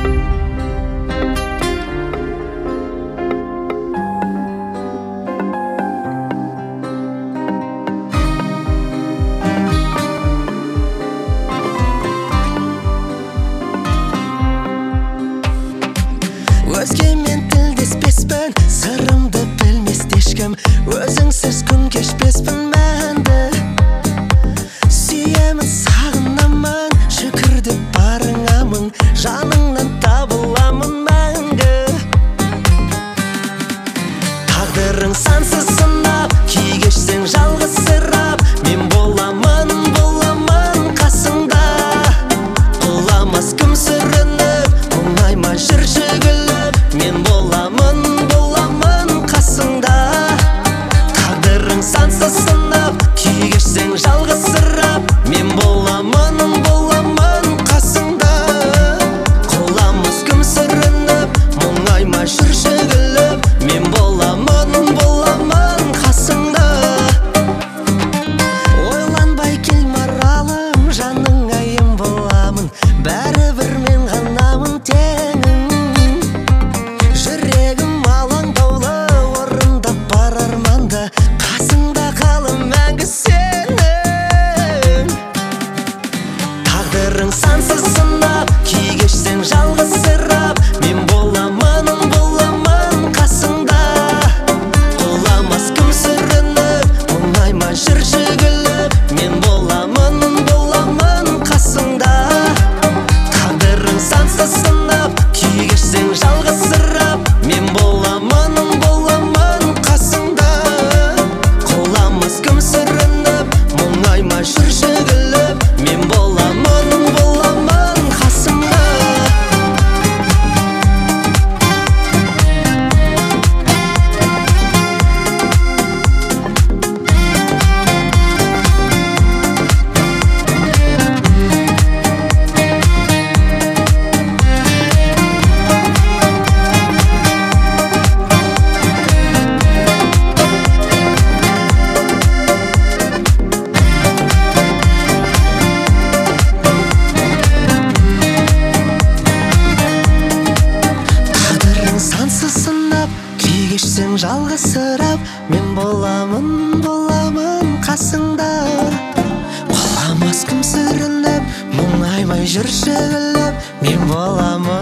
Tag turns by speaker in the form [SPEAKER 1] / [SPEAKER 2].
[SPEAKER 1] Өзгемен тілдеспеспін, сырымды білмес ешкім. Өзіңсіз күн кешпеспін мәнді. Сүйемін, сағынамын, шүкірді барыңамын, жаныңнан табыламын мәңгі. Тағдырың сансыз сынап, кей кешсең жалғызсырап, мен боламын, боламын қасыңда. Құламас кім сүрініп, оңайма жүрші гүліп, мен боламын, боламын қасыңда. Тағдырың сансыз сынап, кей кешсең жалғызсырап, мен боламын, боламын қасыңда. Құламас кім сүрініп, оңайма жүрші гүліп, мен боламын, боламын қасыңда. Ойланбай кел маралым, жаның айым боламын, бәрібір мен ғанамын теңің. Жүрегім алаңдаулы, орындап бар арманды, қасыңда қалым мәңгі сенің. Тағдырың сансыз сынап, кей кешсең жалғызсырап, мен боламын, боламын қасыңда. Құламас кім сүрініп, оңайма жүрші гүліп, мен боламын, боламын қасыңда. Тағдырың сансыз сынап, кей кешсең жалғызсырап, мен боламын, боламын қасыңда. Құламас кім сүрініп, оңайма жүрші гүліп, мен боламын, боламын қасыңда. Тағдырың сансыз сынап, кей кешсең жалғызсырап, мен боламын, боламын қасыңда. Құламас кім сүрініп, мұңаймай жүрші гүліп, мен боламын.